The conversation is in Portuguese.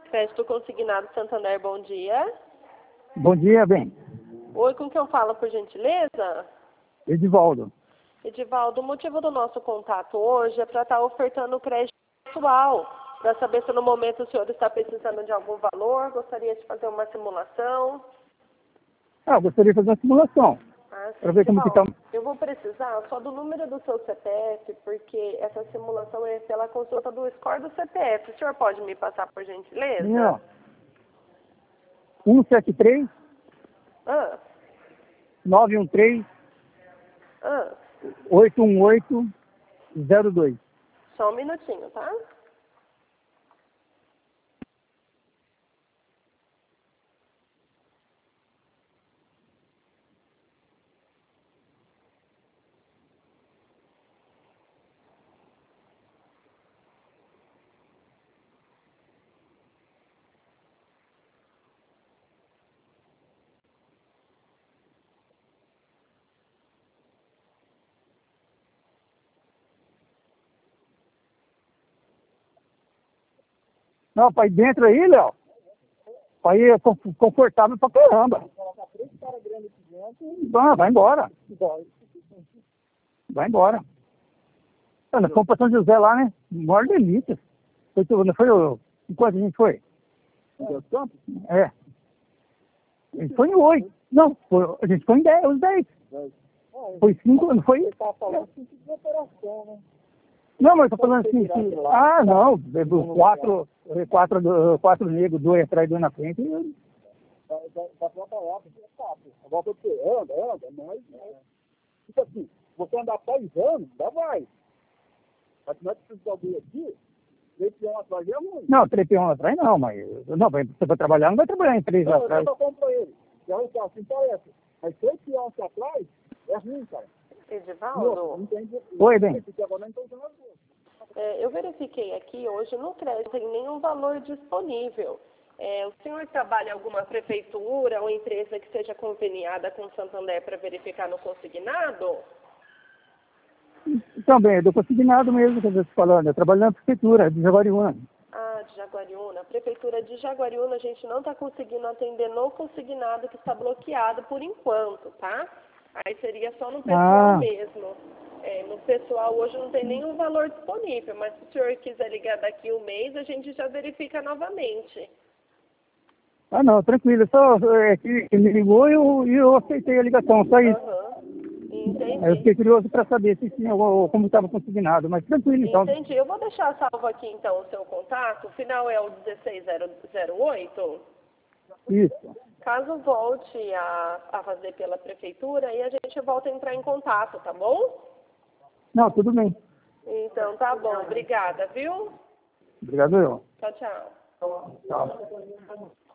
Crédito Consignado Santander, bom dia. Bom dia, bem. Oi, com quem eu falo, por gentileza? Edivaldo. Edivaldo, o motivo do nosso contato hoje é para estar ofertando crédito atual, para saber se no momento o senhor está precisando de algum valor, gostaria de fazer uma simulação. Eu gostaria de fazer uma simulação, para ver como que está. Eu vou precisar só do número do seu CPF, porque essa simulação é pela consulta do score do CPF. O senhor pode me passar, por gentileza? Sim, ó. 173 Ah, 913 ah. 81802. Só um minutinho, tá? Não, para ir dentro aí, Léo, para ir confortável pra caramba. Vai embora. Vai embora. Nós fomos para São José lá, né? Maior delícia. Não foi quanto a gente foi? É. A gente foi em 8. Não, a gente foi em 10, os 10. Foi 5, não foi? Não, mas eu tô falando assim, não, quatro negros, 2 atrás, 2 na frente. Agora você anda, mas tipo assim, você andar paisando, ainda vai. Mas se nós precisamos de aqui, 3 peões atrás é muito. Não, 3 peões atrás não, mas você vai trabalhar, não vai trabalhar em 3 atrás. Eu tô falando pra ele, já um carro assim parece, mas 3 peões atrás é ruim, cara. Edivaldo? Oi, bem. Eu verifiquei aqui, hoje no crédito não tem nenhum valor disponível. O senhor trabalha em alguma prefeitura ou empresa que seja conveniada com o Santander para verificar no consignado? Também, eu tô consignado mesmo, que eu estou falando. Eu trabalho na prefeitura de Jaguariúna. Ah, de Jaguariúna. A prefeitura de Jaguariúna, a gente não está conseguindo atender no consignado, que está bloqueado por enquanto, tá? Aí seria só no pessoal mesmo. No pessoal hoje não tem nenhum valor disponível, mas se o senhor quiser ligar daqui um mês, a gente já verifica novamente. Não, tranquilo. Só que me ligou e eu aceitei a ligação, só isso. Entendi. Eu fiquei curioso para saber se tinha como estava consignado, mas tranquilo então. Entendi. Eu vou deixar salvo aqui então o seu contato. O final é o 16008. Isso. Caso volte a fazer pela prefeitura, aí a gente volta a entrar em contato, tá bom? Não, tudo bem. Então tá bom. Obrigada, viu? Obrigado, eu. Tchau, tchau. Tchau.